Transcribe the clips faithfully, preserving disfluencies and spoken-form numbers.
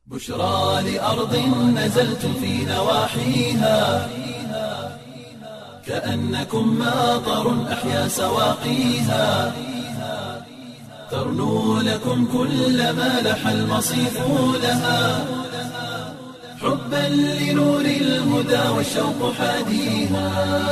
بشرى لأرض نزلتم في نواحيها كأنكم ماطر أحيا سواقيها ترنو لكم كل ما لح المصيف لها حبا لنور الهدى والشوق حاديها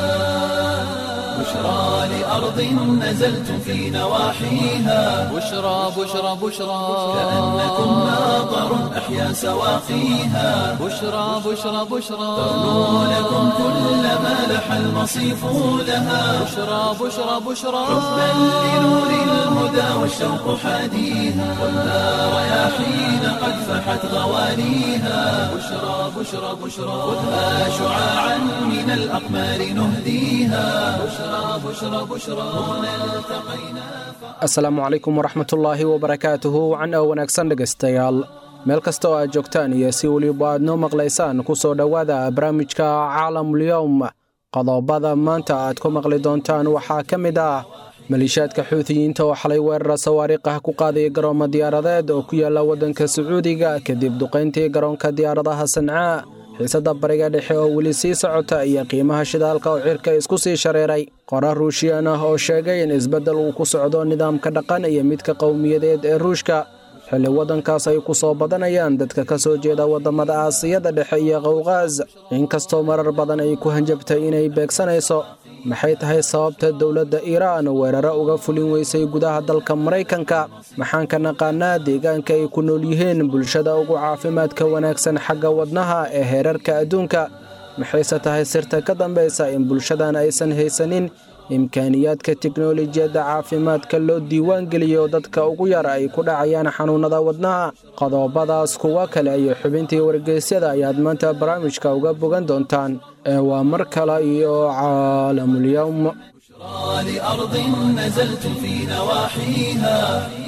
بشرى لأرض نزلتم في نواحيها بشرى بشرى بشرى كأنكم ماطر أحيا سواقيها بشرى بشرى بشرى ترنو لكم كل ما لح المصيف لها بشرى بشرى بشرى حبا لنور الهدى والشوق حاديها والنار رياحين قد فحت غوانيها بشرى بشرى بشرى خذها شعاعا من الأقمار نهديها بشرى بشرى بشرى هنا التقينا asalaamu calaykum waraxmatullaahi wabarakaatuhu wacan oo wanaagsan dhegaystayaal meel kasta oo aad joogtaan iyo si weliba aad noo maqlaysaan ku soo dhowaada barnaamijka caalamul-yowm qodobada maanta aad ku maqli doontaan waxaa ka mid ah maliishaadka xuutiyiinta oo xalay weerara sawaariikh ah ku qaaday garoomo diyaaradeed oo ku yaala waddanka sacuudiga kadib duqayntii garoonka diyaaradaha sancaa xiisadda bariga dhexe oo weli sii socota iyo qiimaha shidaalka oo cirka isku sii shareeray qorar ruushiyaan ah oo sheegay in isbeddel uu ku socdo nidaamka dhaqan iyo midka qowmiyadeed ee ruushka xilli waddankaas ay ku soo badanayaan dadka ka soo jeeda waddamada aasiyada dhexe iyo qowqaas inkastoo marar badan ay ku hanjabtay inay beegsanayso maxay tahay sababta dowladda iiraan weeraro uga fulin weysay gudaha dalka maraykanka maxaan ka naqaanaa deegaanka ay ku nool yihiin bulshada ugu caafimaadka wanaagsan xagga wadnaha ee heerarka adduunka maxayse tahay sirta ka dambaysa in bulshadan aysan haysanin imkaaniyaadka tiknolojiyadda caafimaadka loo diiwaan geliyo dadka ugu yar ay ku dhacayaan xanuunnada wadnaha qodobadaas kuwa kale iyo xubintii wargeysyada ayaad maanta barnaamijka uga bogan doontaan ee waa mar kale iyo caalamul-yowm لأرض نزلتم في نواحيها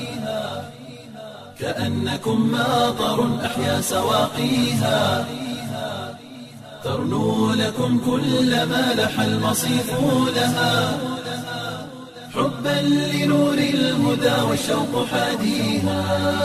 كأنكم ماطر أحيا سواقيها ترنو لكم كل ما لح المصيف لها حبا لنور الهدى والشوق حاديها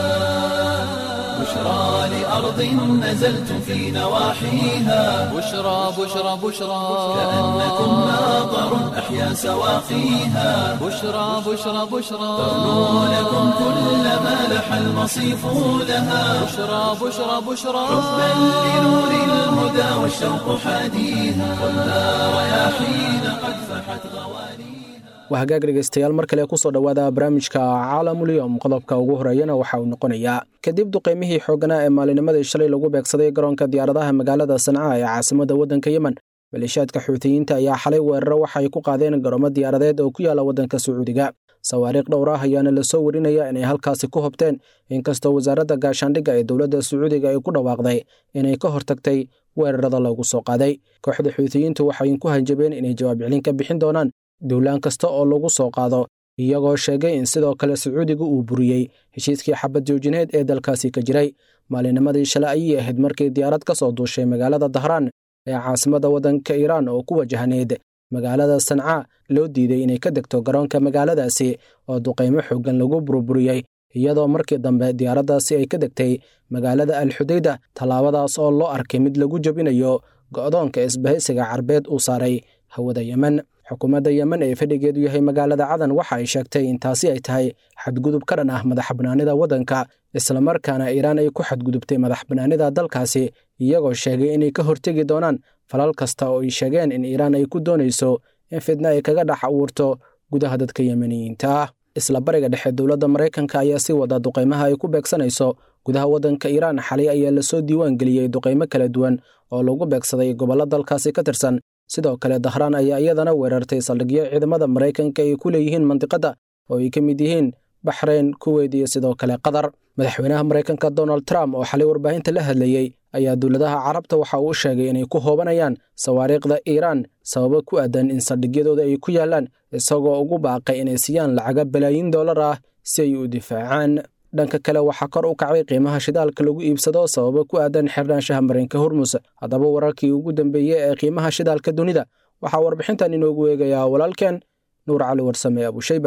بشرى لأرض نزلتم في نواحيها بشرى بشرى بشرى كأنكم ماطر أحيا سواقيها بشرى بشرى بشرى ترنو لكم كل ما لح المصيف لها بشرى بشرى بشرى حبا لنور الهدى والشوق حاديها والنار رياحين قد فحت غوانيها waa hagaag dhegaystayaal mar kale ku soo dhowaada barnaamijka caalamul-yowm qodobka ugu horeeyana waxa uu noqonayaa kadib duqaymihii xoogganaa ee maalinimadii shalay lagu beegsaday garoonka diyaaradaha magaalada sancaa ee caasimadda waddanka yemen maliishaadka xuutiyiinta ayaa xalay weeraro waxa ay ku qaadeen garoomo diyaaradeed oo ku yaala waddanka sacuudiga sawaariikh dhowr ah ayaana la soo warinaya inay halkaasi ku hobteen inkastoo wasaaradda gaashaandhigga ee dowladda sacuudiga ay ku dhawaaqday inay ka hortagtay weerarada lagu soo qaaday kooxda xuutiyiintu waxay ku hanjabeen inay jawaab celin ka bixin doonaan dowlaan kasta oo lagu soo qaado iyagoo sheegay in sidoo kale sacuudiga uu buriyey heshiiskii xabad joojineed ee dalkaasi ka jiray maalinimadii shalay ayay ahayd markii diyaarad ka soo duushay magaalada dahraan ee caasimadda waddanka iiraan oo ku wajahneyd magaalada sancaa loo diiday inay ka degto garoonka magaaladaasi oo duqaymo xooggan lagu burburiyey iyadoo markii dambe diyaaraddaasi ay ka degtay magaalada alxudayda tallaabadaas oo loo arkay mid lagu jebinayo go'doonka isbahaysiga carbeed uu saaray hawada yemen xukuumadda yemen ee fadhigeedu yahay magaalada cadan waxa ay sheegtay in taasi ay tahay xadgudub ka dhan ah madax bannaanida waddanka islamarkaana iiraan ay ku xadgudubtay madax bannaanida dalkaasi iyagoo sheegay inay ka hortegi doonaan falal kasta oo ay sheegeen in iiraan ay ku doonayso in fidna ay kaga dhex abuurto gudaha dadka yemeniyiinta ah isla bariga dhexe dowladda maraykanka ayaa sii wada duqaymaha ay ku beegsanayso gudaha waddanka iiraan xalay ayaa lasoo diiwaan geliyey duqaymo kala duwan oo lagu beegsaday gobollo dalkaasi ka tirsan sidoo kale dahraan ayaa iyadana weerartay saldhigyo ciidamada maraykanka ay ku leeyihiin mandiqadda oo ay ka mid yihiin baxrayn kuweyd iyo sidoo kale qatar madaxweynaha maraykanka donald trump oo xalay warbaahinta la hadlayey ayaa dowladaha carabta waxa uu sheegay inay ku hoobanayaan sawaariikhda iiraan sababo ku aadan in saldhigyadooda ay ku yaalaan isagoo ugu baaqay inay siiyaan lacaga balaayiin dollar ah si ay u difaacaan dhanka kale waxaa kor u kacay qiimaha shidaalka lagu iibsado sababo ku aadan xirnaanshaha marinka hormus haddaba wararkii ugu dambeeyey ee qiimaha shidaalka dunida waxaa warbixintan inoogu eegayaa walaalkeen nuur cali warsame abushayba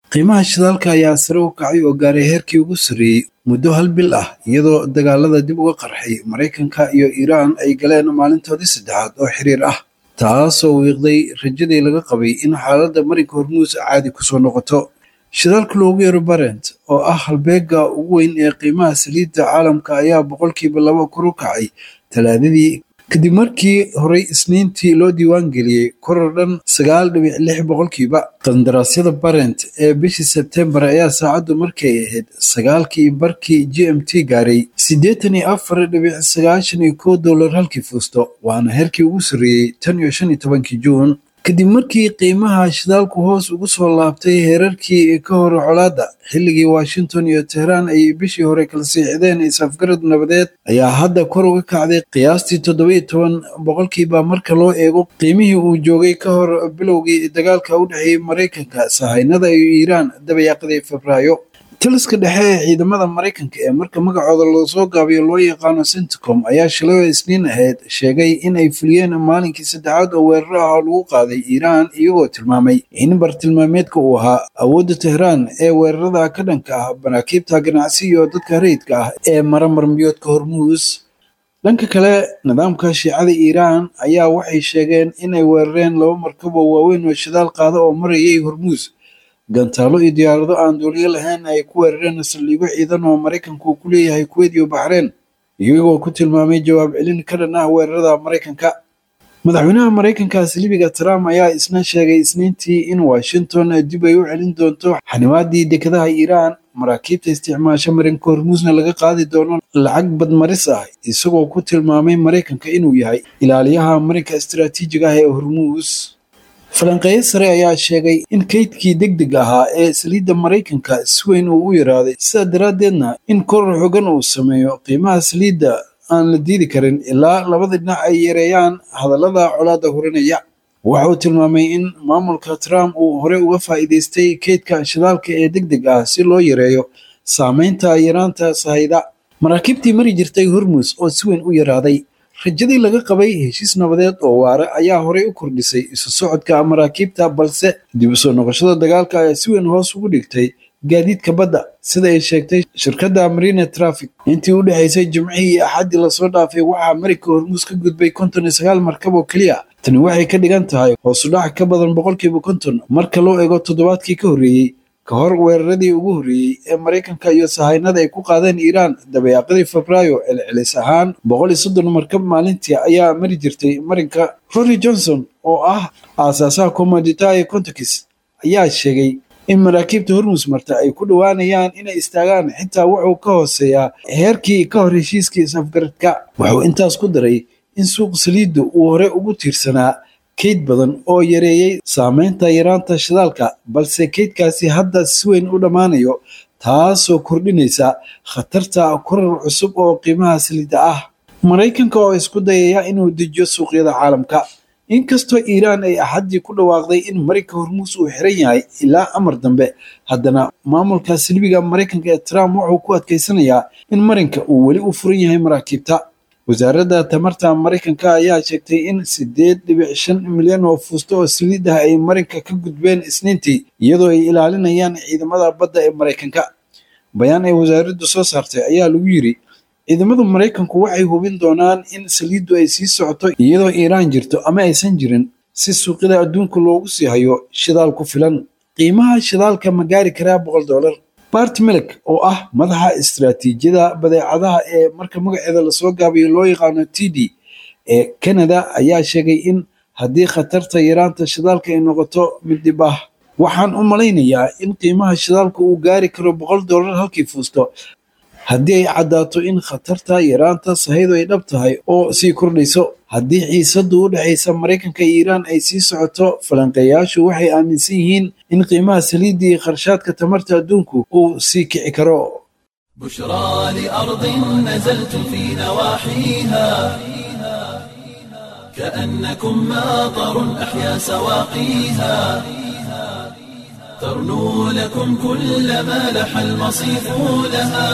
qiimaha shidaalka ayaa sare u kacay oo gaaray heerkii ugu sarreeyey muddo hal bil ah iyadoo dagaalada dib uga qarxay maraykanka iyo iiraan ay galeen maalintoodii saddexaad oo xiriir ah taasoo wiiqday rajadii laga qabay in xaaladda marinka hormuus caadi kusoo noqoto shidaalka loogu yeero barent oo ah halbeega ugu weyn ee qiimaha saliidda caalamka ayaa boqolkiiba laba kor u kacay talaadadii kadib markii horey isniintii loo diiwaan geliyey koror dhan sagaal dhibic lix boqolkiiba qandaraasyada barent ee bishii sebtembar ayaa saacaddu markay ahayd sagaalkii barkii g m t gaaray siddeetan iyo afar dhibic sagaashan iyo kow dollar halkii fuusto waana heerkii ugu sarreeyey tan iyo shan iyo tobankii juun kadib markii qiimaha shidaalku hoos ugu soo laabtay heerarkii ka hor colaadda xilligii washington iyo tehraan ay bishii hore kala siixdeen is-afgarad nabadeed ayaa hadda kor uga kacday qiyaastii toddoba-iyo toban boqolkiiba marka loo eego qiimihii uu joogay ka hor bilowgii dagaalka u dhexeeyey maraykanka sahaynada iyo iiraan dabayaaqadii febraayo taliska dhexe ee ciidamada maraykanka ee marka magacooda loosoo gaabiyo loo yaqaano centcom ayaa shalay oo isniin ahayd sheegay in ay fuliyeen maalinkii saddexaad oo weeraro ah oo lagu qaaday iiraan iyagoo tilmaamay in bartilmaameedka uu ahaa awoodda tehraan ee weerarada ka dhanka ah maraakiibta ganacsi iyo dadka rayidka ah ee mara marmiyoodka hormuus dhanka kale nidaamka shiicada iiraan ayaa waxay sheegeen inay weerareen laba markab oo waaweyn oo shidaal qaada oo marayay hormuus gantaalo iyo diyaarado aan duuliyo lahayn ay ku weerareen saldhigyo ciidan oo maraykanku ku leeyahay kuweyt iyo baxreen iyagoo ku tilmaamay jawaab celin ka dhan ah weerarada maraykanka madaxweynaha maraykanka libiga trump ayaa isna sheegay isniintii in washington dib ay u celin doonto xanimaadii dekedaha iiraan maraakiibta isticmaasha marinka hormuusna laga qaadi doono lacag badmaris ah isagoo ku tilmaamay maraykanka inuu yahay ilaaliyaha marinka istiraatiijiga ah ee hormuus falanqeeye sare ayaa sheegay in kaydkii degdeg ahaa ee saliidda maraykanka si weyn uu u yaraaday sidaa daraaddeedna in koror xogan uu sameeyo qiimaha saliidda aan la diidi karin ilaa labada dhinac ay yareeyaan hadallada colaadda hurinaya waxa uu tilmaamay in maamulka trump uu hore uga faa'iidaystay kaydka shidaalka ee degdeg ah si loo yareeyo saameynta yaraanta sahayda maraakiibtii mari jirtay hormuus oo si weyn u yaraaday rajadii laga qabay heshiis nabadeed oo waare ayaa horey u kordhisay isu socodka maraakiibta balse dib u soo noqoshada dagaalka ayaa si weyn hoos ugu dhigtay gaadiidka badda sida ay sheegtay shirkadda marine traffic intii u dhexaysay jimcihii iyo axaddii lasoo dhaafay waxaa marinka hormuus ka gudbay konton iyo sagaal markab oo keliya tani waxay ka dhigan tahay hoosu dhac ka badan boqolkiiba konton marka loo eego toddobaadkii ka horreeyey ka hor weeraradii ugu horreeyey ee maraykanka iyo sahaynada ay ku qaadeen iiraan dabayaaqadii febraayo celcelis ahaan boqol iyo soddon markab maalintii ayaa mari jirtay marinka rory johnson oo ah aasaasaha commoditae contokis ayaa sheegay in maraakiibta hormuus marta ay ku dhowaanayaan inay istaagaan xitaa wuxuu ka hooseeyaa heerkii ka hor heshiiskii is-afgaradka wuxuu intaas ku daray in suuq saliiddu uu hore ugu tiirsanaa kayd badan oo yareeyey saameynta yaraanta shidaalka balse kaydkaasi hadda si weyn u dhammaanayo taasoo kordhinaysa khatarta korar cusub oo qiimaha saliidda ah maraykanka oo isku dayaya inuu dejiyo suuqyada caalamka inkastoo iiraan ay axaddii ku dhawaaqday in marinka hormuus uu xiran yahay ilaa amar dambe haddana maamulka libiga maraykanka ee trump wuxuu ku adkaysanayaa in marinka uu weli u furan yahay maraakiibta wasaaradda tamarta maraykanka ayaa sheegtay in siddeed dhibic shan milyan oo fuusto oo saliid ah ay marinka ka gudbeen isniintii iyadoo ay ilaalinayaan ciidamada badda ee maraykanka bayaan ay wasaaraddu soo saartay ayaa lagu yiri ciidamada maraykanku waxay hubin doonaan in saliiddu ay sii socoto iyadoo iiraan jirto ama aysan jirin si suuqyada adduunka loogu sii hayo shidaal ku filan qiimaha shidaalka ma gaari karaa boqol dollar bart milk oo ah madaxa istiraatiijiyada badeecadaha ee marka magaceeda lasoo gaabiyo loo yaqaano t d ee canada ayaa sheegay in haddii khatarta yaraanta shidaalka ay noqoto mid dhib ah waxaan u malaynayaa in qiimaha shidaalka uu gaari karo boqol dollar halkii fuusto haddii ay caddaato in khatarta yaraanta sahaydu ay dhab tahay oo sii kordhayso haddii xiisaddu u dhexaysa maraykanka iyo iiraan ay sii socoto falanqeeyaashu waxay aaminsan yihiin in qiimaha saliidda iyo kharshaadka tamarta adduunku uu sii kici karo بشرى لأرض نزلت في نواحيها كأنكم ماطر أحيا سواقيها ترنو لكم كل ما لح المصيف لها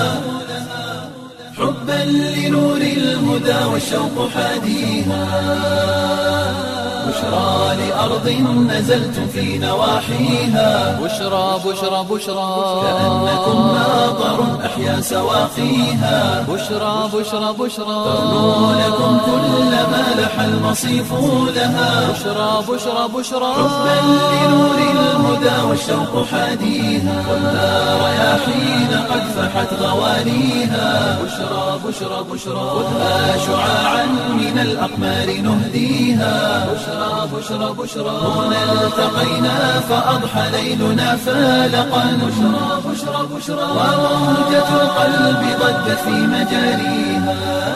حبا لنور الهدى والشوق حاديها بشرى لأرض نزلتم في نواحيها بشرى بشرى بشرى كأنكم ماطر أحيا سواقيها بشرى بشرى بشرى ترنو لكم كل ما لح المصيف لها بشرى بشرى بشرى حبا لنور الهدى والشوق حاديها والنار رياحين قد فحت غوانيها بشرى بشرى بشرى خذها شعاعا من الأقمار نهديها بشرى بشرى بشرى هنا التقينا فأضحى ليلنا فالقا بشرى بشرى بشرى وموجة القلب ضجت في مجاريها.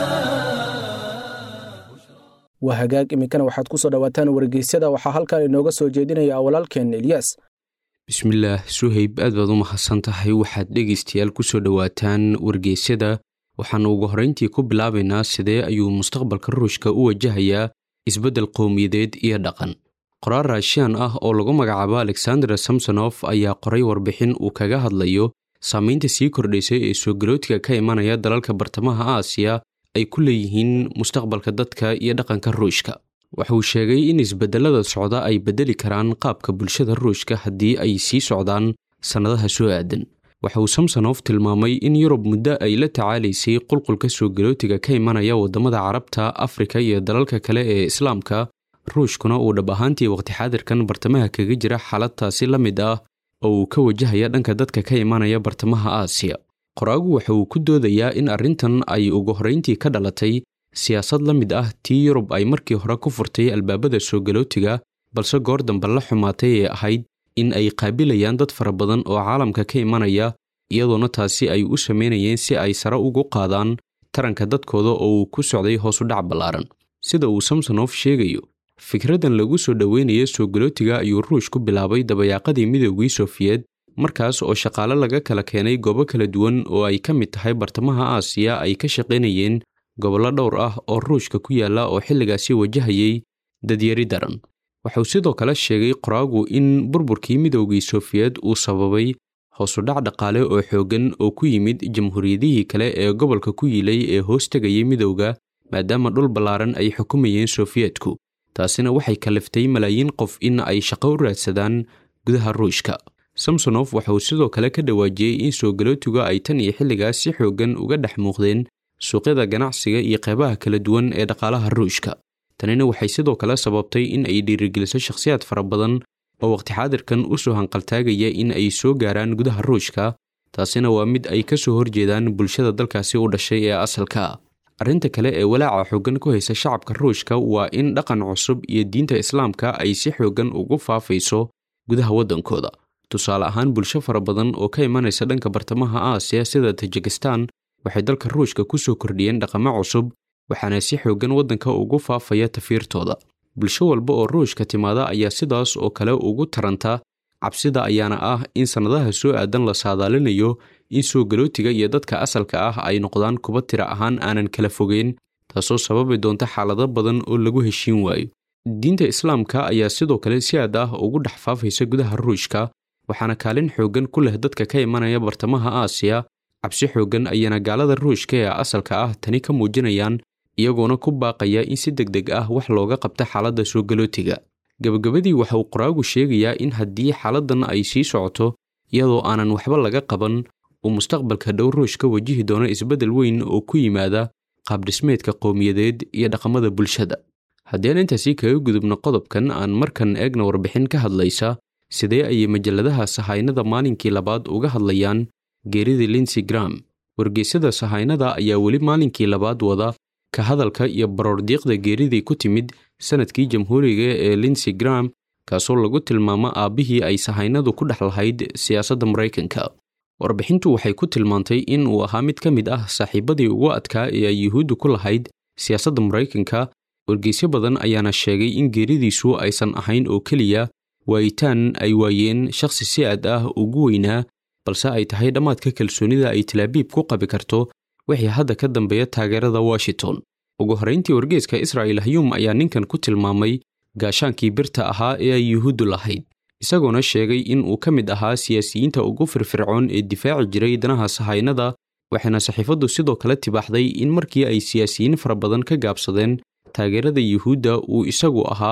waa hagaag iminkana waxaad ku soo dhowaataan wargeysyada waxaa halkan inooga soo jeedinaya walaalkeen Ilyas. bismillaah suhayb aad baad u mahadsan tahay waxaad dhegaystayaal ku soo dhowaataan wargeysyada waxaanu ugu horreyntii ku bilaabaynaa sidee ayuu mustaqbalka ruushka u wajahayaa isbeddel qowmiyadeed iyo dhaqan. qoraal raashiyaan ah oo lagu magacaabo alexander samsonof ayaa qoray warbixin uu kaga hadlayo saamaynta sii kordhaysay ee soo galootiga ka imanaya dalalka bartamaha aasiya ay ku leeyihiin mustaqbalka dadka iyo dhaqanka ruushka. waxa uu sheegay in isbedelada socda ay bedeli karaan qaabka bulshada ruushka haddii ay sii socdaan sannadaha soo aadan. waxa uu samsonof tilmaamay in yurub muddo ay la tacaalaysay qulqulka soo galootiga ka imanaya waddamada carabta, afrika iyo dalalka kale ee islaamka, ruushkuna uu dhab ahaantii waqti xaadirkan bartamaha kaga jira xaaladtaasi la mid ah oo uu ka wajahaya dhanka dadka ka imanaya bartamaha aasiya. qoraagu waxa uu ku doodayaa in arrintan ay ugu horrayntii ka dhalatay siyaasad la mid ah tii yurub ay markii hore ku furtay albaabada soo galootiga, balse goor dambe la xumaatay ee ahayd in ay qaabilayaan dad fara badan oo caalamka ka imanaya, iyadoona taasi ay u samaynayeen si ay sare ugu qaadaan taranka dadkooda oo uu ku socday hoos u dhac ballaaran. sida uu samsonof sheegayo, fikraddan lagu soo dhoweynayo soo galootiga ayuu ruush ku bilaabay dabayaaqadii midoogii Sofiyeed, markaas oo shaqaale laga kala keenay goobo kala duwan oo ay ka mid tahay bartamaha aasiya ay ka shaqaynayeen gobollo dhowr ah oo ruushka ku yaalla oo xilligaasi wajahayay dadyari daran. wuxuu sidoo kale sheegay qoraagu in burburkii midoogii Sofiyeed uu sababay hoos u dhac dhaqaale oo xooggan oo ku yimid jamhuuriyadihii kale ee gobolka ku yiilay ee hoos tegayay midowga, maadaama dhul ballaaran ay xukumayeen Sofiyeedku. taasina waxay kaliftay malaayiin qof in ay shaqo u raadsadaan gudaha ruushka. samsonof waxa uu sidoo kale ka dhawaajiyey in soo galootiga ay tan iyo xilligaas si xooggan uga dhex muuqdeen suuqyada ganacsiga iyo qaybaha kala duwan ee dhaqaalaha ruushka. tanina waxay sidoo kale sababtay in ay dhiirigeliso shakhsiyaad fara badan oo waqti xaadirkan u soo hanqaltaagaya in ay soo gaaraan gudaha ruushka, taasina waa mid ay ka soo horjeedaan bulshada dalkaasi u dhashay ee asalka ah. arrinta kale ee walaaca xooggan ku haysa shacabka ruushka waa in dhaqan cusub iyo diinta islaamka ay si xooggan ugu faafayso gudaha waddankooda. tusaale ahaan, bulsho fara badan oo ka imanaysa dhanka bartamaha aasiya sida tajikistan waxay dalka ruushka ku soo kordhiyeen dhaqamo cusub, waxaana si xooggan waddanka ugu faafaya tafiirtooda. bulsho walba oo ruushka timaada ayaa sidaas oo kale ugu taranta. cabsida ayaana ah in sannadaha soo aadan la saadaalinayo in soo galootiga iyo dadka asalka ah ay noqdaan kuba tira ahaan aanan kala fogeyn, taasoo sababi doonta xaalado badan oo lagu heshiin waayo. diinta islaamka ayaa sidoo kale si aad ah ugu dhex faafaysa gudaha ruushka, waxaana kaalin xooggan ku leh dadka ka imanaya bartamaha aasiya. cabsi xooggan ayaana gaalada ruushka ee asalka ah tani ka muujinayaan, iyagoona ku baaqaya in si degdeg ah wax looga qabta xaaladda soo galootiga. gabagabadii waxa uu qoraagu sheegayaa in haddii xaaladdan ay sii socoto iyadoo aanan waxba laga qaban, uu mustaqbalka dhow ruushka wajihi doono isbeddel weyn oo ku yimaada qaabdhismeedka qowmiyadeed iyo dhaqamada bulshada. haddii aan intaasi kaga gudubno qodobkan, aan markan eegna warbixin ka hadlaysa sidee ayay majalladaha sahaynada maalinkii labaad uga hadlayaan geeridii Lindsey Graham. wargeysyada sahaynada ayaa weli maalinkii labaad wada ka hadalka iyo baroordiiqda geeridii ku timid sanadkii jamhuuriga ee Lindsey Graham, kaasoo lagu tilmaamo aabbihii ay sahaynadu ku dhex lahayd siyaasadda Maraykanka. warbixintu waxay ku tilmaantay in uu ahaa mid ka mid ah saaxiibadii ugu adkaa ee ay yuhuuddu ku lahayd siyaasadda Maraykanka. wargeysyo badan ayaana sheegay in geeridiisu aysan ahayn oo keliya waayitaan ay waayeen shakhsi si aad ah ugu weynaa, balse ay tahay dhammaadka kalsoonida ay Tel Aviv ku qabi karto wixii hadda ka dambeeya taageerada Washington. ugu horrayntii wargeyska Israel Hayom ayaa ninkan ku tilmaamay gaashaankii birta ahaa ee ay yuhuuddu lahayd, isagoona sheegay in uu ka mid ahaa siyaasiyiinta ugu firfircoon ee difaaci jiray danaha sahaynada. waxaana saxiifaddu sidoo kale tibaaxday in markii ay siyaasiyiin fara badan ka gaabsadeen taageerada yuhuudda uu isagu ahaa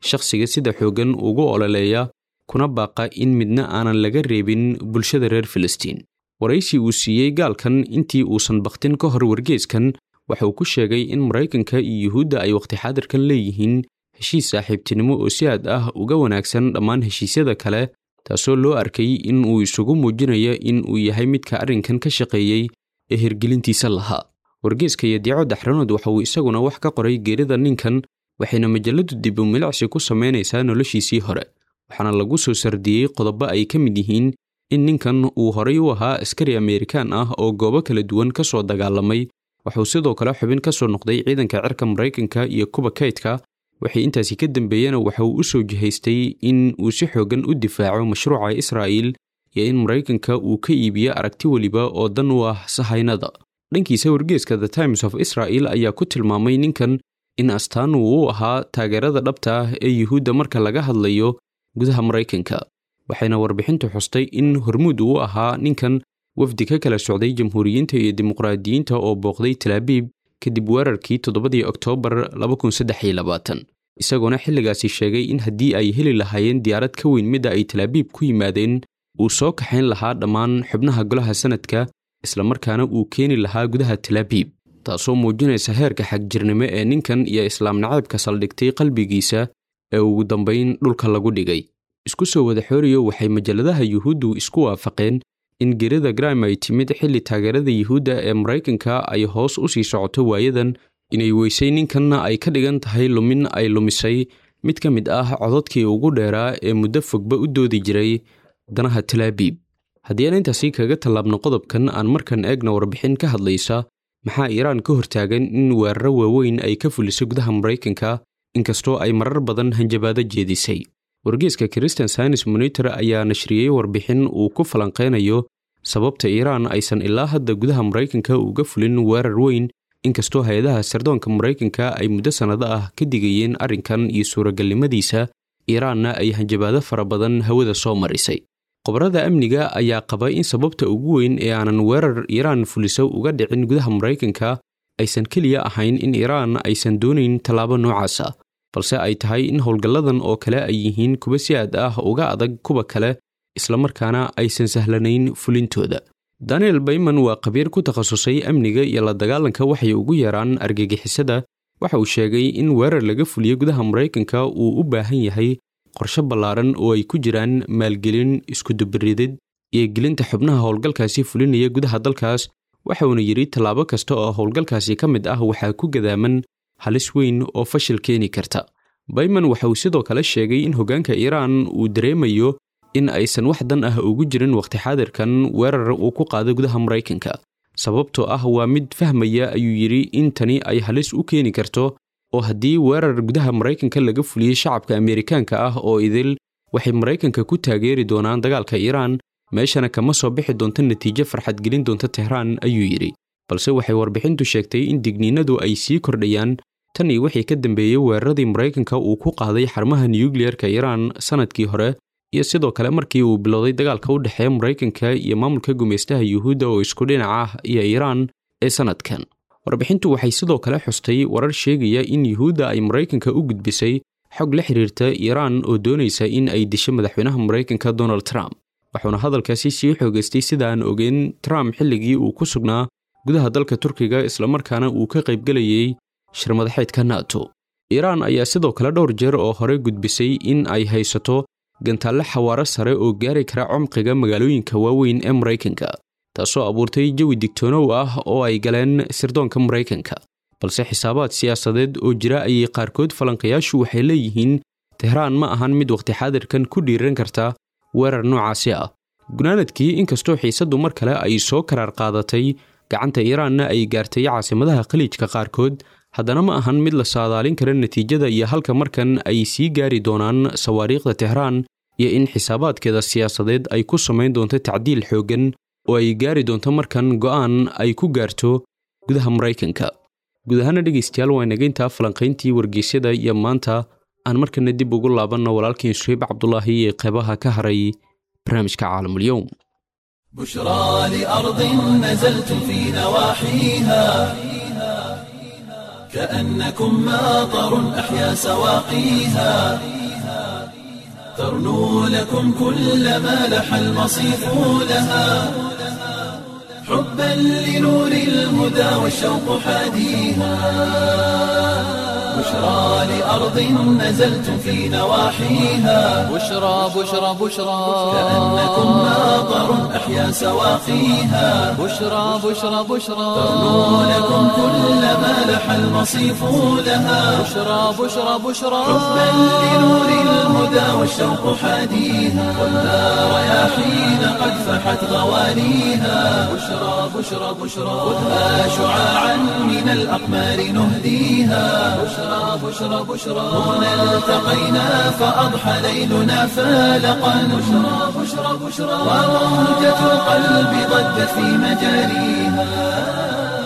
shakhsiga sida xooggan ugu ololeeya kuna baaqa in midna aanan laga reebin bulshada reer filistiin waraysi uu siiyey gaalkan intii uusan bakhtin ka hor wargeeskan waxa uu ku sheegay in maraykanka iyo yuhuudda ay waqti xaadirkan leeyihiin heshiis saaxiibtinimo oo si aad ah uga wanaagsan dhammaan heshiisyada kale taasoo loo arkay in uu isugu muujinayo in uu yahay midka arrinkan ka shaqeeyey ee hirgelintiisa lahaa wargeeska iyo diico daxranood waxa uu isaguna wax ka qoray geerida ninkan waxayna majalladu dib u milicsi ku samaynaysaa noloshiisii hore waxaana lagu soo sardiyey qodobo ay ka mid yihiin in ninkan uu horay u ahaa askari Ameerikaan ah oo goobo kala duwan ka soo dagaalamay wuxuu sidoo kale xubin ka soo noqday ciidanka cirka Mareykanka iyo kuba kaydka waxay intaasi ka dambeeyeen waxa uu u soo jihaystay in uu si xoogan u difaaco mashruuca Israa'iil iyo in Mareykanka uu ka iibiyo aragti waliba oo dan u ah sahaynada dhankiisa wargeeska The Times of Israel ayaa ku tilmaamay ninkan in astaan uu u ahaa taageerada dhabta ah ee Yuhuudda marka laga hadlayo gudaha Mareykanka waxayna warbixintu xustay in hormuud uu ahaa ninkan wafdi ka kala socday jamhuuriyiinta iyo dimuqraadiyiinta oo booqday Tel Aviv kadib weerarkii toddobadii Oktoobar laba kun saddex iyo labaatan isagoo xilligaasi sheegay in haddii ay heli lahaayeen diyaarad ka weyn mid ay Tel Aviv ku yimaadeen uu soo kaxayn lahaa dhammaan xubnaha golaha sanadka isla markaana uu keeni lahaa gudaha Tel Aviv taasoo muujinaysa heerka xagjirnimo ee ninkan iyo islaam nacaybka saldhigtay qalbigiisa ee ugu dambeyn dhulka lagu dhigay isku soo wada xooriyo waxay majalladaha Yuhuuddu isku waafaqeen in geerida Graham ay timid xilli taageerada Yuhuudda ee Mareykanka ay hoos u sii socoto waayadan inay weysay ninkanna ay ka dhigan tahay lumin ay lumisay mid ka mid ah codadkii ugu dheeraa ee muddo fogba u doodi jiray danaha Tel Aviv haddii aan intaasi kaga tallaabno qodobkan aan markan eegna warbixin ka hadlaysa maxaa Iiraan ka hortaagan in weeraro waaweyn ay ka fuliso gudaha Mareykanka inkastoo ay marar badan hanjabaado jeedisay wargeeska Christian Science Monitor ayaa nashriyay warbixin uu ku falanqeynayo sababta Iiraan aysan ilaa hadda gudaha Mareykanka uga fulin weerar weyn inkastoo hay'adaha sirdoonka Mareykanka ay muddo sanado ah ka digayeen arrinkan iyo suuragalnimadiisa Iiraanna ay hanjabaado fara badan hawada soo marisay qobarada amniga ayaa qaba in sababta ugu weyn ee aanan weerar Iiraan fuliso uga dhicin gudaha Mareykanka aysan kaliya ahayn in Iiraan aysan doonayn talaabo noocaas ah balse ay tahay in howlgalladan oo kale ay yihiin kuwa si aad ah uga adag kuwa kale isla markaana aysan sahlanayn fulintooda Daniel Bayman waa qabiir ku takhasusay amniga iyo la dagaalanka waxay ugu yaraan argagixisada waxa uu sheegay in weerar laga fuliyo gudaha Mareykanka uu u baahan yahay qorshe ballaaran oo ay ku jiraan maalgelin isku dubiridid iyo gelinta xubnaha howlgalkaasi fulinaya gudaha dalkaas waxa uu yiri talaabo kasta oo howlgalkaasi ka mid ah waxa ku gadaaman halis weyn oo fashil keeni karta Bayman waxa uu sidoo kale sheegay in hoggaanka Iiraan uu dareemayo in aysan wax dan ah ugu jirin waqti xaadirkan weerar uu ku qaado gudaha Mareykanka sababtoo ah waa mid fahmaya ayuu yiri in tani ay halis u keeni karto oo haddii weerar gudaha Mareykanka laga fuliyay shacabka Ameerikaanka ah oo idil waxay Mareykanka ku taageeri doonaan dagaalka Iiraan meeshana kama soo bixi doonto natiijo farxad gelin doonta Tehran ayuu yiri balse waxay warbixintu sheegtay in digniinadu ay sii kordhayaan tan iyo wixii ka dambeeyay weeraradii Mareykanka uu ku qaaday xarmaha nuclear-ka Iiraan sanadkii hore iyo sidoo kale markii uu bilowday dagaalka u dhaxeeya Mareykanka iyo maamulka gumeystaha Yuhuudda oo isku dhinac ah iyo Iiraan ee sanadkan warbixintu waxay sidoo kale xustay warar sheegaya in Yuhuudda ay Mareykanka u gudbisay xog la xiriirta Iiraan oo doonaysa in ay disho madaxweynaha Mareykanka Donald Trump waxaana hadalkaasi sii xoogaystay sida aan ogeyn Trump xilligii uu ku sugnaa gudaha dalka Turkiga isla markaana uu ka qayb galayay shir madaxeedka NATO Iiraan ayaa sidoo kale dhowr jeer oo hore gudbisay in ay haysato gantaale xawaare sare oo gaari kara cumqiga magaalooyinka waaweyn ee Mareykanka taasoo abuurtay jawi digtoonow ah oo ay galeen sirdoonka Mareykanka balse xisaabaad siyaasadeed oo jira ay qaarkood falanqayaashu waxay leeyihiin Tehran ma ahan mid waqti xaadirkan ku dhiiran karta weerar noocaasi ah gunaanadkii inkastoo xiisadu mar kale ay soo karaar qaadatay gacanta Iiraanna ay gaartay caasimadaha khaliijka qaarkood haddana ma ahan mid la saadaalin kara natiijada iyo halka markan ay sii gaari doonaan sawaariikhda Tehran iyo in xisaabaadkeeda siyaasadeed ay ku samayn doonto tacdiil xoogan oo ay gaari doonto markan go'aan ay ku gaarto gudaha Mareykanka gudahana dhageystayaal waa inaga intaa falanqayntii wargeysyada iyo maanta aan markana dib ugu laabanno walaalkiin Suhayb Cabdullaahi ee qaybaha ka haray barnaamijka Caalamul Yawm بشرى لأرض نزلت في نواحيها كأنكم ماطر أحيا سواقيها ترنو لكم كل ما لح المصيف لها حبا لنور الهدى والشوق حاديها بشرى لأرض نزلتم في نواحيها بشرى بشرى بشرى كأنكم ماطر أحيا سواقيها بشرى بشرى بشرى ترنو لكم كل ما لح المصيف لها بشرى بشرى بشرى حبا لنور الهدى والشوق حاديها والنار رياحين قد فحت غوانيها بشرى بشرى بشرى خذها شعاعا من الأقمار نهديها بشرى بشرى بشرى هنا التقينا فأضحى ليلنا فالقا بشرى بشرى بشرى وموجة القلب ضجت في مجاريها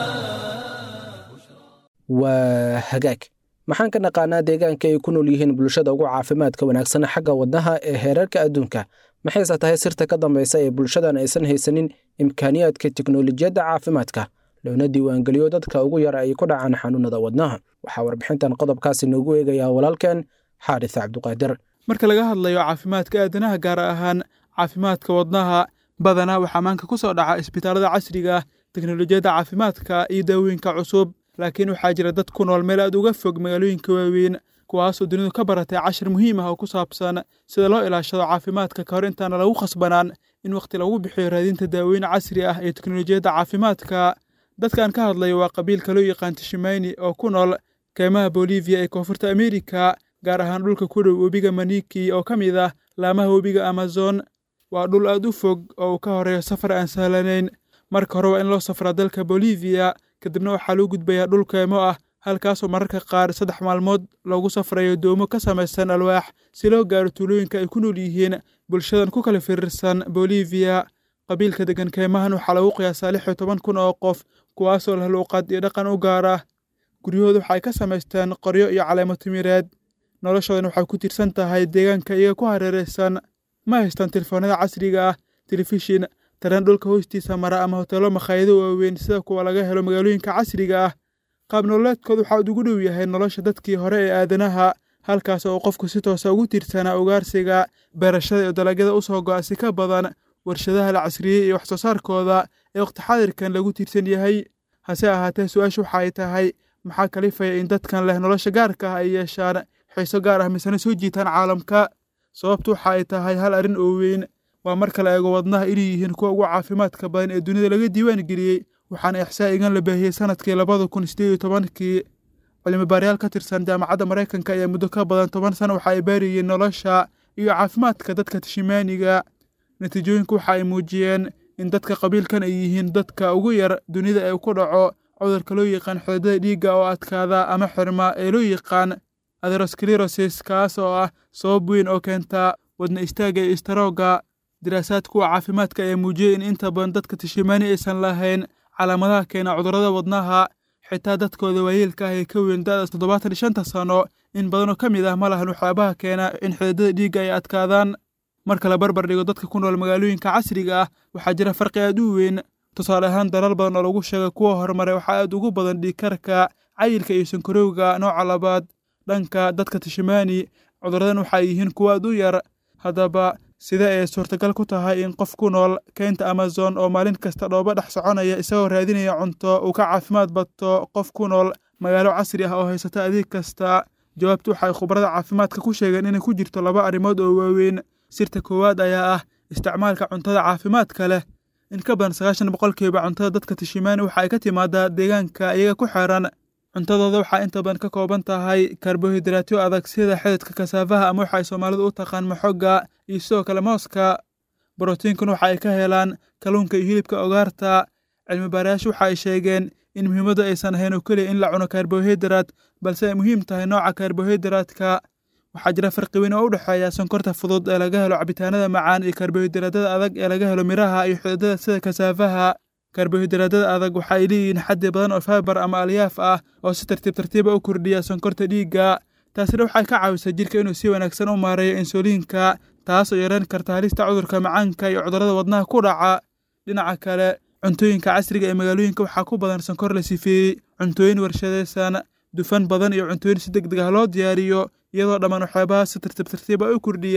waa hagaag maxaan ka naqaanaa deegaanka ay ku nool yihiin bulshada ugu caafimaadka wanaagsan xagga wadnaha ee heerarka adduunka maxayse tahay sirta ka dambaysa ee bulshadan aysan haysanin imkaaniyaadka tiknoolajiyadda caafimaadka loona diiwaangeliyo dadka ugu yar ay ku dhacaan xanuunada wadnaha waxaa warbixintan qodobkaasi noogu eegayaa walaalkeen xaaris cabduqaadir marka laga hadlayo caafimaadka aadanaha gaar ahaan caafimaadka wadnaha badanaa waxaa maanka ku soo dhaca isbitaalada casriga teknoolajiyadda caafimaadka iyo daawooyinka cusub laakiin waxaa jira dad ku nool meel aad uga fog magaalooyinka waaweyn kuwaasoo dunidu ka baratay cashar muhiim ah oo ku saabsan sida loo ilaashado caafimaadka ka hor intaana lagu khasbanaan in wakhti lagu bixiyo raadinta daawooyin casri ah ee teknoolajiyadda caafimaadka dadkaan ka hadlayo waa qabiilka loo yaqaan tishimayni oo ku nool keymaha bolivia ee koonfurta amerika gaar ahaan dhulka ku dhow webiga maniki oo ka mid ah laamaha webiga amazon waa dhul aad u fog oo uu ka horeeyo safar aan sahlanayn marka hore waa in loo safraa dalka bolivia kadibna waxaa loo gudbayaa dhul keymo ah halkaasoo mararka qaar saddex maalmood loogu safrayo doomo ka samaysan alwaax si loo gaaro tuulooyinka ay ku nool yihiin bulshadan ku kala firirsan bolivia qabiilka degan keymahan waxaa lagu qiyaasaa lix iyo toban kun oo qof kuwaasoo leh luuqad iyo dhaqan u gaara guryahooda waxay ka samaysteen qoryo iyo caleemo timireed noloshoodan waxay ku tiirsan tahay deegaanka iyaga ku hareeraysan ma haystaan telefoonada casriga ah telefishin tareen dhulka hoostiisa mara ama hoteelo makhaayado waaweyn sida kuwa laga helo magaalooyinka casriga ah qaab nololeedkooda waxaa ugu dhow yahay nolosha dadkii hore ee aadanaha halkaas oo qofku si toosa ugu tiirsanaa ugaarsiga beerashada iyo dalagyada u soo go'a si ka badan warshadaha la casriyey iyo wax soo saarkooda ee waqti xadirkan lagu tiirsan yahay hase ahaatee su-aashu waxa ay tahay maxaa kalifaya in dadkan leh nolosha gaarka ah ay yeeshaan xiiso gaar ah misena soo jiitaan caalamka sababtu waxa ay tahay hal arrin oo weyn waa marka la eego wadnaha inay yihiin kuwa ugu caafimaadka badan ee dunida laga diiwaan geliyey waxaana ixsaa'igan la baahiyey sanadkii labada kun sideed iyo tobankii cilmi baarayaal ka tirsan jaamacadda maraykanka ayaa muddo ka badan toban sano waxa ay baarayeen nolosha iyo caafimaadka dadka tishimaaniga natiijooyinku waxa ay muujiyeen in dadka qabiilkan ay yihiin dadka ugu yar dunida ee ku dhaco cudurka loo yaqaan xididada dhiigga oo adkaada ama xirma ee loo yaqaan atherosclerosis kaas oo ah sabab weyn oo keenta wadna istaagga iyo istaroogga diraasaad kuwa caafimaadka ayaa muujiyey in inta badan dadka tishimaani aysan lahayn calaamadaha keena cudurrada wadnaha xitaa dadkooda waayeelka ah ee ka weyn da'da toddobaatan iyo shanta sano in badanoo ka mid ah ma lahan waxyaabaha keena in xididada dhiigga ay adkaadaan marka la barbar dhigo dadka ku nool magaalooyinka casriga ah waxaa jira farqi aad u weyn tusaale ahaan dalal badan oo lagu sheegay kuwa horumaray waxaa aad ugu badan dhiigkarka cayilka iyo sankarowga nooca labaad dhanka dadka tishimaani cudurradan waxay yihiin kuwa aad u yar haddaba sida ay suurtagal ku tahay in qof ku nool keynta amazon oo maalin kasta dhoobo dhex soconaya isagoo raadinaya cunto uu ka caafimaad bato qof ku nool magaalo casri ah oo haysata adeeg kasta jawaabtu waxay khubarada caafimaadka ku sheegeen inay ku jirto laba arrimood oo waaweyn sirta koowaad ayaa ah isticmaalka cuntada caafimaadka leh in ka badan sagaashan boqolkiiba cuntada dadka tishimaani waxa ay ka timaadaa deegaanka iyaga ku xeeran cuntadooda waxaa inta badan ka kooban tahay karbohaydraatyo adag sida xididka kasaafaha ama waxa ay soomaalidu u taqaan maxogga iyo sidoo kale mooska brotiinkuna waxa ay ka helaan kalluunka iyo hilibka ogaarta cilmi baarayaashu waxa ay sheegeen in muhiimaddu aysan ahayn oo keliya in la cuno karbohaydraat balse ay muhiim tahay nooca karbohaydraatka waxaa jira farqi weyn oo u dhexeeya sonkorta fudud ee laga helo cabitaanada macaan iyo karbohaydraatada adag ee laga helo miraha iyo xididada sida kasaafaha karbohaydraatada adag waxa ay leeyihiin xaddi badan oo faabar ama alyaaf ah oo si tartiib tartiiba u kordhiya sonkorta dhiigga taasina waxay ka caawisaa jirka inuu si wanaagsan u maareeyo insuliinka taas oo yareyn karta halista cudurka macaanka iyo cudurrada wadnaha ku dhaca dhinaca kale cuntooyinka casriga ee magaalooyinka waxaa ku badan sonkor la sifeeyey cuntooyin warshadaysan dufan badan iyo cuntooyin si deg deg ah loo diyaariyo iyadoo dhammaan waxyaabahaas si tartiib tartiiba u kordhiyaan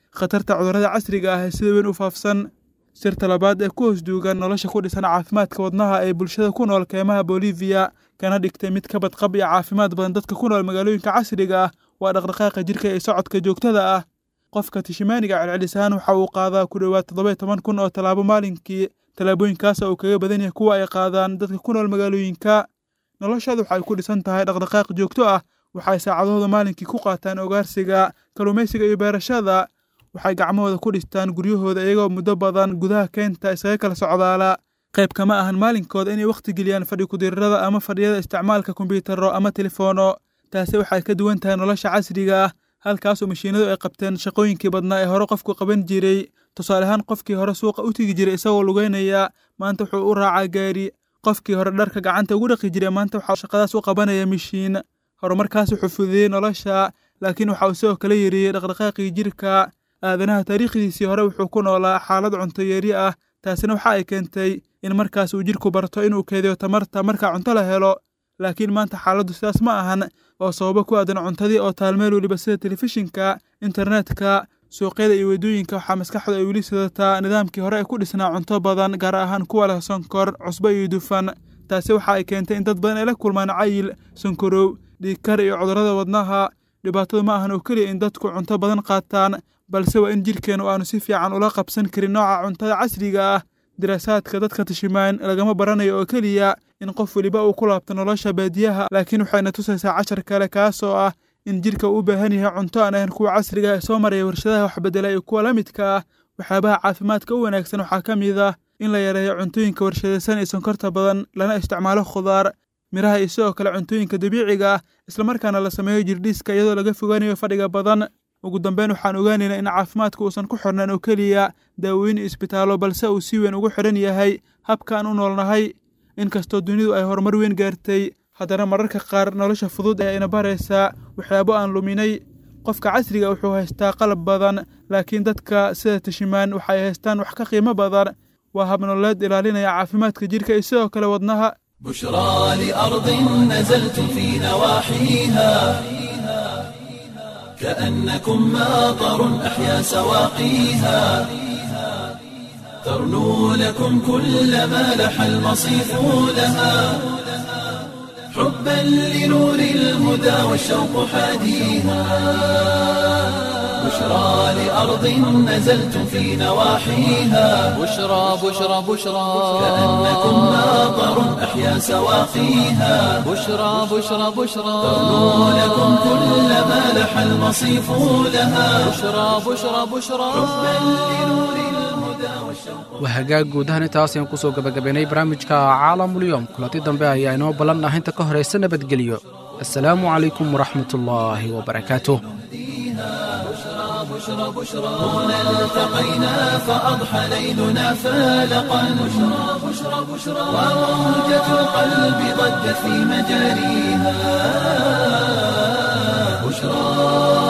khatarta cudurrada casriga ah ee sida weyn u faafsan. sirta labaad ee ku hoos duugan nolosha ku dhisan caafimaadka wadnaha ee bulshada ku nool keymaha Bolivia kana dhigtay mid ka badqab iyo caafimaad badan dadka ku nool magaalooyinka casriga ah waa dhaqdhaqaaqa jirka ee socodka joogtada ah. qofka Tishmaaniga celcelisaan waxa uu qaadaa ku dhawaad toddoba iyo toban kun oo talaabo maalinkii. talaabooyinkaas oo kaga badan yahay kuwa ay qaadaan dadka ku nool magaalooyinka. noloshoodu waxay ku dhisan tahay dhaqdhaqaaq joogto ah. waxay saacadooda maalinkii ku qaataan ugaarsiga, kalluumaysiga iyo beerashada. waxay gacmahooda ku dhistaan guryahooda iyagoo muddo badan gudaha keenta isaga kala socdaala. qayb kama ahan maalinkooda inay wakhti geliyaan fadhi ku-dirirada ama fadhiyada isticmaalka kombiyuutarro ama telefoono. taasi waxay ka duwan tahay nolosha casriga ah, halkaasoo mashiinadu ay qabteen shaqooyinkii badnaa ee hore qofku qaban jiray. tusaale ahaan qofkii hore suuqa u tigi jiray isagoo lugeynaya maanta wuxuu u raacaa gaari. qofkii hore dharka gacanta ugu dhaqi jiray maanta waxaa shaqadaas u qabanaya mishiin. horumarkaas wuxuu fududeeyey nolosha, laakiin waxa uu sidoo kale yareeyey dhaqdhaqaaqii jirka. aadanaha taariikhdiisii hore wuxuu ku noolaa xaalad cunto yari ah. taasina waxa ay keentay in markaas uu jirku barto inuu keediyo tamarta marka cunto la helo. laakiin maanta xaaladdu sidaas ma ahan, oo sababo ku aadan cuntadii oo taalmeel weliba sida telefishinka, internetka, suuqyada iyo waddooyinka. waxaa maskaxdu ay weli sidataa nidaamkii hore ee ku dhisnaa cunto badan, gaar ahaan kuwa leh sonkor, cusbo iyo dufan. taasi waxa ay keentay in dad badan ay la kulmaan cayil, sonkorow, dhiigkar iyo cudurrada wadnaha. dhibaatadu ma ahan oo keliya in dadku cunto badan qaataan, balse waa in jirkeennu aanu si fiican ula qabsan karin nooca cuntada casriga ah. diraasaadka dadka Tishmaan lagama baranayo oo keliya in qof waliba uu ku laabto nolosha baadiyaha, laakiin waxayna tusaysaa cashar kale kaasoo ah in jirka uu u baahan yahay cunto aan ahayn kuwa casriga ee soo maraya warshadaha waxbedela iyo kuwa la midka ah. waxyaabaha caafimaadka u wanaagsan waxaa ka mid ah in la yareeyo cuntooyinka warshadaysan ee sonkorta badan, lana isticmaalo khudaar, miraha iyo sidoo kale cuntooyinka dabiiciga ah, islamarkaana la sameeyo jirdhiiska iyadoo laga fogaanayo fadhiga badan. ugu dambeyn waxaan ogaanaynaa in caafimaadku uusan ku xirnaan oo keliya daawooyin iyo isbitaallo, balse uu si weyn ugu xidhan yahay habkaan u noolnahay. inkastoo dunidu ay horumar weyn gaartay, haddana mararka qaar nolosha fudud ee ina baraysaa waxyaabo aan luminay. qofka casriga wuxuu haystaa qalab badan, laakiin dadka sida Tishmaan waxay haystaan wax ka qiimo badan. waa hab nololeed ilaalinaya caafimaadka jirka iyo sidoo kale wadnaha. بشرى لأرض نزلت في نواحيها كأنكم ماطر أحيا سواقيها ترنو لكم كل ما لح المصيف لها حبا لنور الهدى والشوق حاديها بشرى لأرض نزلت في نواحيها بشرى بشرى بشرى كأنكم ماطر أحيا سواقيها بشرى بشرى بشرى ترنو لكم كل ما لح المصيف لها بشرى بشرى بشرى waa hagaag guud ahaan intaas ayaan kusoo gabagabaynay barnaamijka caalamulyoom. kulanti dambe ayaa inoo ballan ah inta ka horaysa nabadgelyo. assalaamu calaykum waraxmatullaahi wabarakaatuh. هنا التقينا فأضحى ليلنا فالقا بشرى بشرى بشرى وموجة القلب ضجت في مجاريها بشرى.